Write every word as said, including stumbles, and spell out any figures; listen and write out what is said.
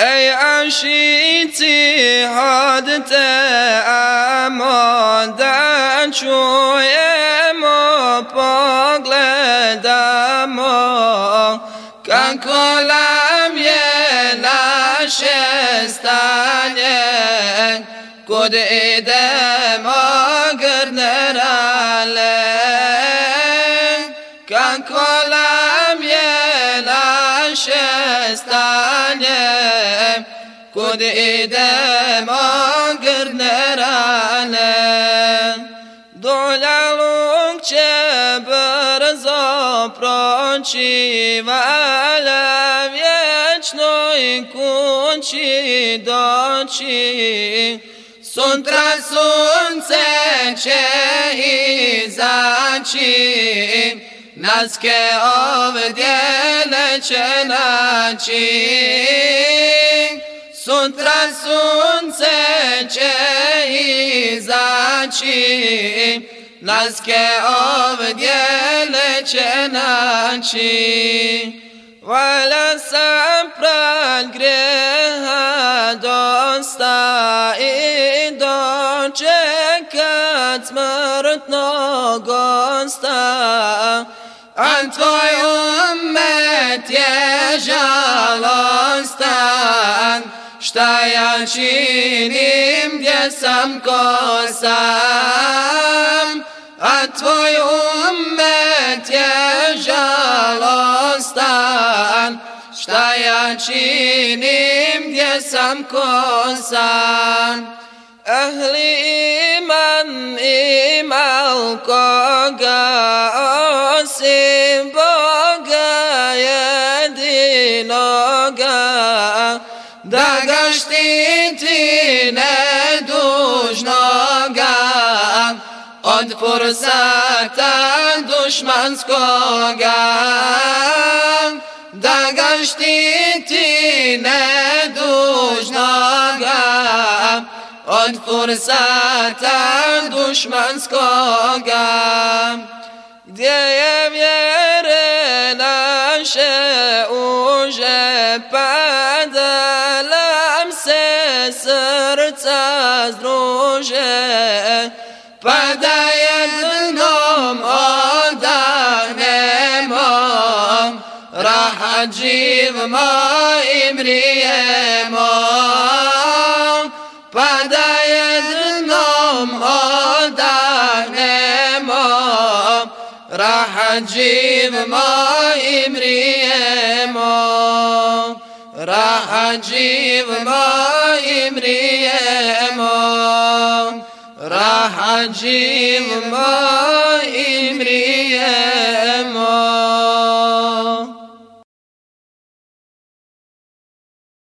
ای عشیتی حادته اماده چوی ما پاگل دما کن کلم یه نشستانه کد ایدم آگر نراله کن کلم یه نشستانه کد ایدم آگر نراله دولالوک چه برزا پرانچی و علم یچنوی کنچی دانچی سنترا سنسه چه ایزانچی نزکه آو دیل چه نانچی سنترا سنسه چه ایزانچی نزکه آو دیل چه نانچی ولا سپرال گره دوستا ایدان چکت مرد نگستا انتوی امت یجالستان شتایا چینیم دیسم کسام انتوی امت یجالستان شتایا چینیم دیسم کسام اهل ایمان ایمال کگا آسیم باگا یدیناگا دگشتی تینه دوشناگا آد فرصتا دشمن سکاگا دگشتی تینه دوشناگا آد فرصتا دشمن سکاگا دیم یره نشه اوشه پدلم سه سرت از روشه پداید نام آدانه ما راح جیب ما امریه ما پداید نام آدانه ما راح جیب ما امریه ما راح جیب ما امریه ما راح جیب ما